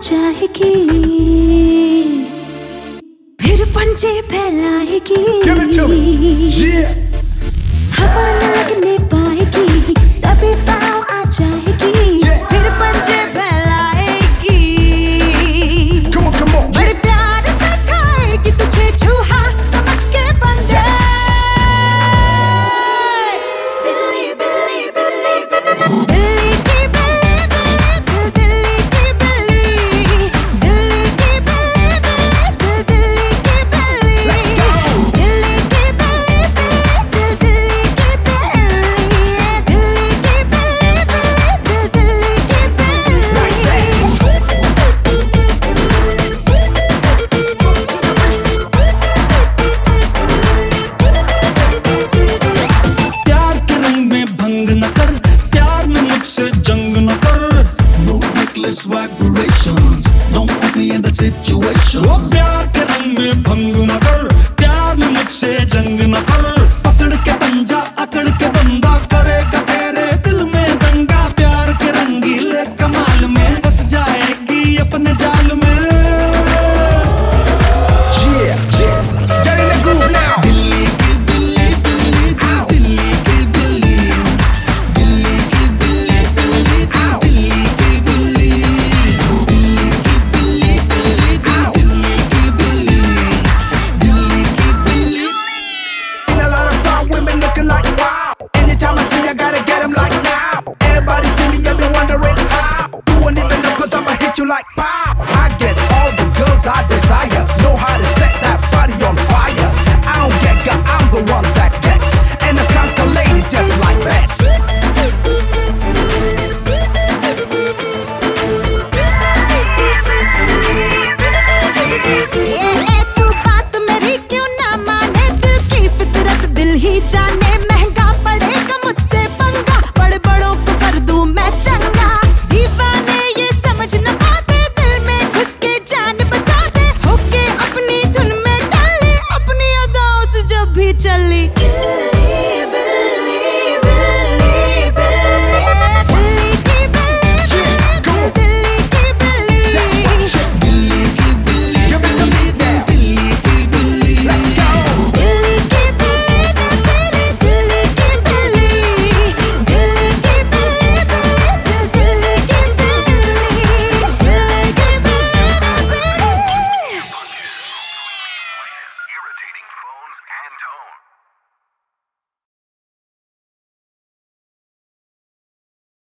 जाएगी, फिर पंजे फैलाएगी, हवा न लगने पाएगी, तभी पाँव आ जाएगी, फिर पंजे फैलाएगी, बड़े प्यार से खाएगी तुझे चूहा समझ के बंदे। बिल्ली बिल्ली बिल्ली बिल्ली दिल्ली की बिल्ली दिल्ली की बिल्ली दिल्ली की बिल्ली दिल्ली की बिल्ली दिल्ली की बिल्ली दिल्ली की बिल्ली प्यार के रंग में भंग न कर, प्यार में मुझसे जंग न कर। No reckless vibrations, don't put me in that situation. वो प्यार के रंग में भंग न कर, प्यार में मुझसे जंग न कर। पकड़ के पंजा अकड़ के बंदा करेगा तेरे दिल में दंगा। प्यार के रंगीले कमाल में बस जाएगी अपने जाल में। Get in the groove now. Delhi की बिल्ली दिल्ली दिल्ली की बिल्ली दिल्ली की बिल्ली दिल्ली दिल्ली की बिल्ली दिल्ली की बिल्ली दिल्ली दिल्ली की बिल्ली दिल्ली की बिल्ली। Seen a lot of fine women looking like wow. Anytime I see I gotta get 'em like now. Everybody see me, I've been wondering how. You won't even know 'cause I'ma hit you like pow. I get all the girls I desire. Know how to set that body on fire. I don't get got, I'm the one that gets. And I conquer ladies just like that. तू बात मेरी क्यों ना माने, दिल की फितरत दिल ही जाने। महंगा पड़ेगा मुझसे पंगा, बड़े बड़ों को कर दूं मैं चंगा। दीवाने ये समझ न पाते, दिल में घुस के जान बचाते। होके अपनी धुन में डाले, अपनी अदाओं से जब भी चली। बिल्ली बिल्ली बिल्ली बिल्ली दिल्ली की बिल्ली दिल्ली की बिल्ली दिल्ली की बिल्ली Give it to me now. Delhi की बिल्ली। Let's go. दिल्ली की बिल्ली दिल्ली की बिल्ली दिल्ली की बिल्ली दिल्ली की बिल्ली। Irritating phones and tone.